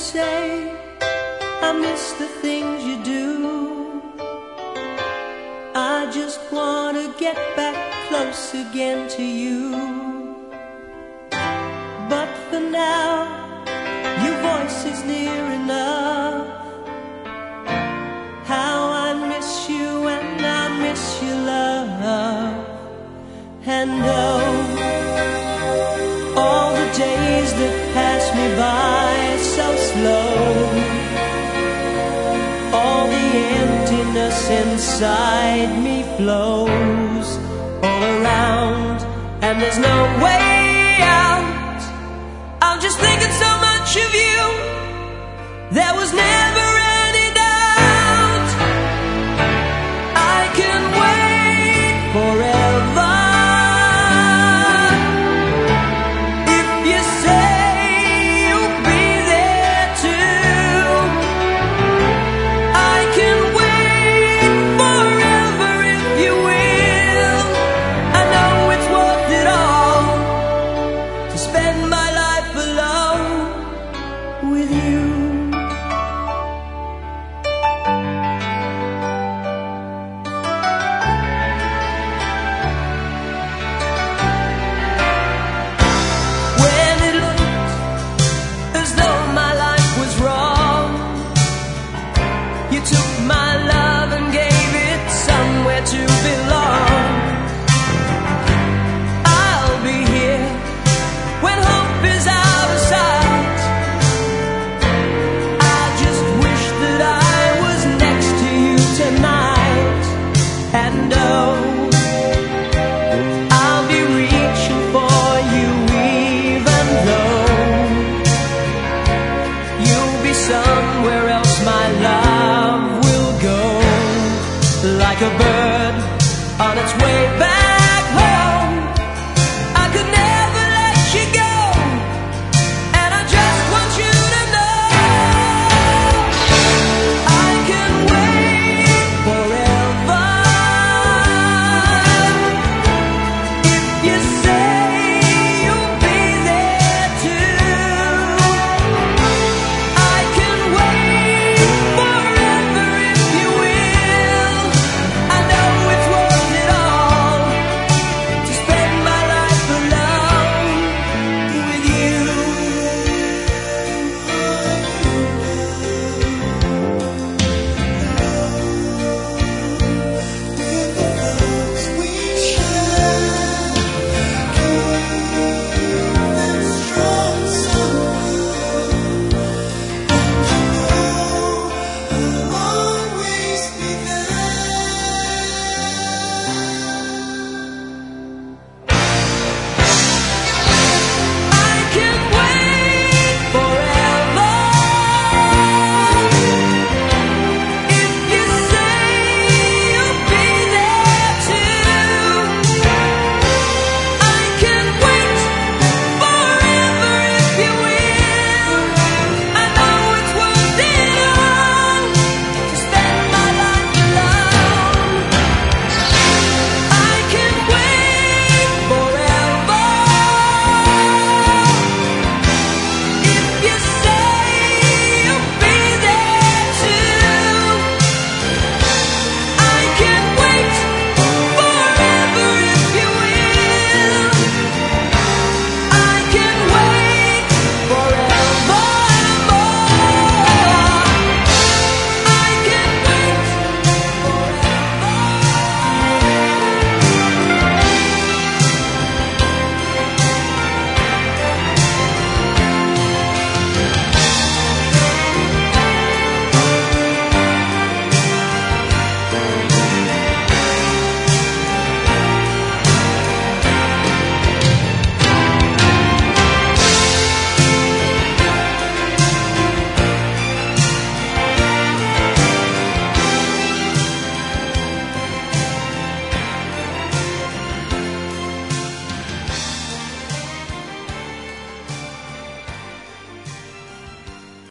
say I miss the things you do. I just want to get back close again to you. But for now, your voice is near enough. How I miss you and I miss your love. And oh, all the days that pass me by so slow, all the emptiness inside me flows all around, and there's no way out. I'm just thinking so much of you. There was never any doubt. I can wait forever. Somewhere else my love will go, like a bird on its way